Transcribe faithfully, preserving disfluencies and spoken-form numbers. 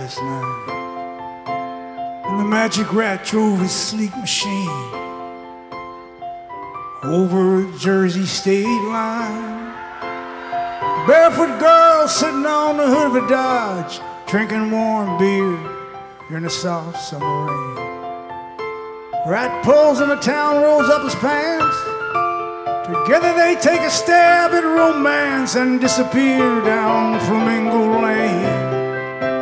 last night. And the magic rat drove his sleek machine over a Jersey state line. A barefoot girl sitting on the hood of a Dodge, drinking warm beer during the soft summer rain. Rat pulls and the town rolls up his pants. Together they take a stab at romance and disappear down Flamingo Lane.